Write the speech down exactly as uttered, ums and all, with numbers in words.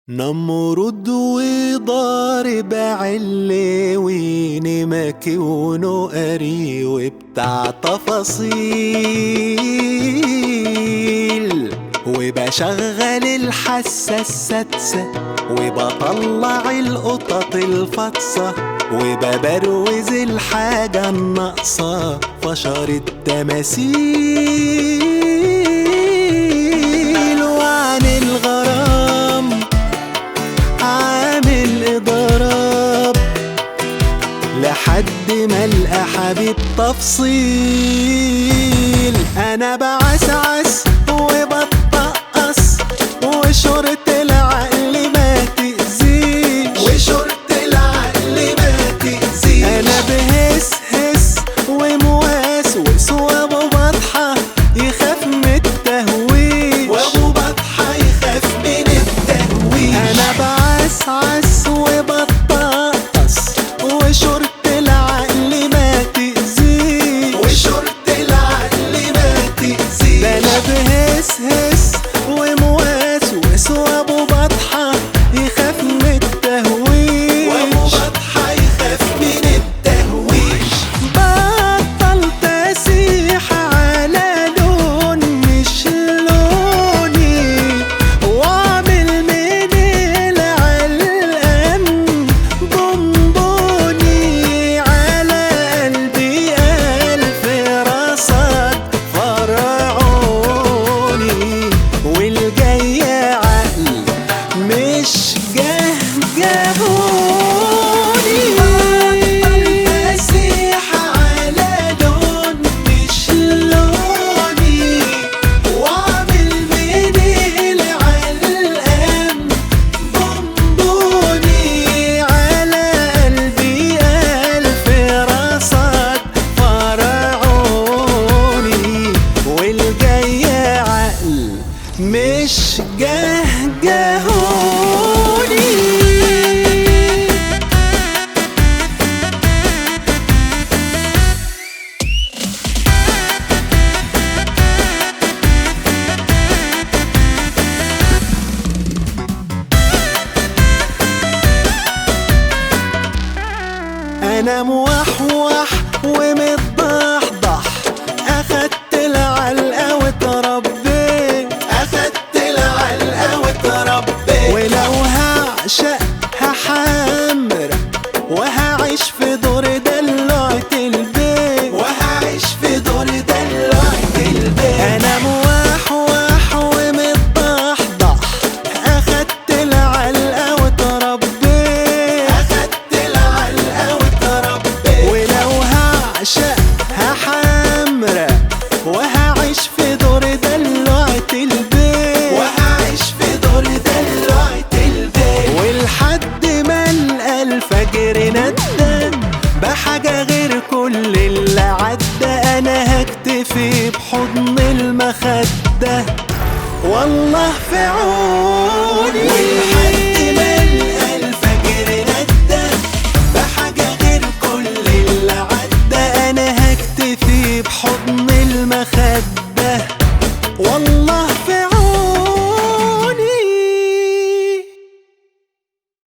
نمرد وضارب علوين مكون قري وبتاع تفاصيل، وبشغل الحاسة السادسة وبطلع القطط الفطسة وببروز الحاجة الناقصة فشر التماثيل. وعن الغرام عامل إضراب لحد ما القى حبيب تفصيل. أنا بعسعس وبتطقص وشرط العقل ما تأذيش، وشرط العقل ما تأذيش. أنا بهس هس وموسوس وأبو بطحة يخاف من التهويش، وأبو بطحة يخاف من التهويش. أنا بعسعس وبتطقص وشرط العقل ما تأذيش، وشرط العقل ما تأذيش. ده أنا بهس هس وموسوس وأبو بطحة يخاف من التهويش، وأبو بطحة يخاف من التهويش. بطلت أسيح على لون مش لوني وأعمل من العلقان بونبوني. على قلبي ألف رصد فرعوني والجاي عقل مش جهجهوني. بطلت أسيح على لون مش لوني وأعمل من العلقان بونبوني. على قلبي ألف رصد فرعوني والجاي عقل مش جهجهوني. أنا موحوح ومتضحضح أخدت العلقة واتربيت، أخدت العلقة واتربيت. ولو هعشق هحمر وهعيش في دور دلوعة البيت، وهعيش في دور دلوعة البيت. أنا موحوح ومتضحضح أخدت العلقة واتربيت، أخدت العلقة واتربيت. ولو هعشق هحمرق وهعيش في دور دلوعة البيت، وهعيش في دور دلوعة البيت. ولحد ما القى الفجر ندى بحاجة غير كل اللي عدى. أنا هكتفي بحضن المخدة والله في عون